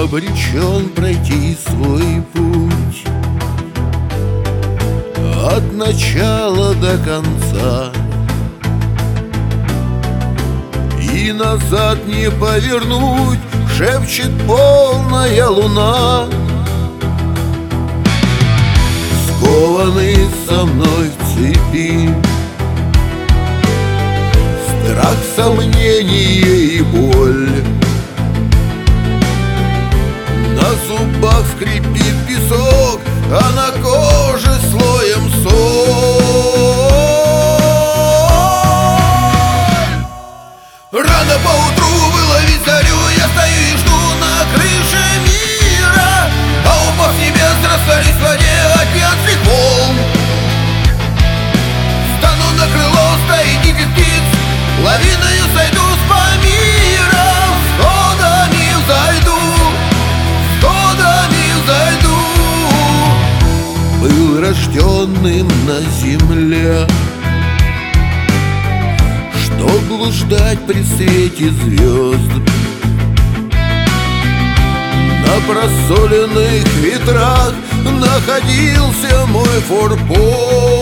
обречен пройти свой путь от начала до конца, и назад не повернуть, шепчет полная луна. Скованный со мной в цепи, страх, сомнение и боль, на зубах скрипит песок, а на коже слоем соль. Рано поутру выловить зарю, я стою и жду на крыше мира, а упав с небес, растворюсь в воде океанских волн. Стану на крыло стаи диких птиц, лавиною сойду с Памира, сходами зайду, сходами зайду. Был рожденным на земле, чтоб блуждать при свете звезд, на просоленных ветрах находился мой форпост.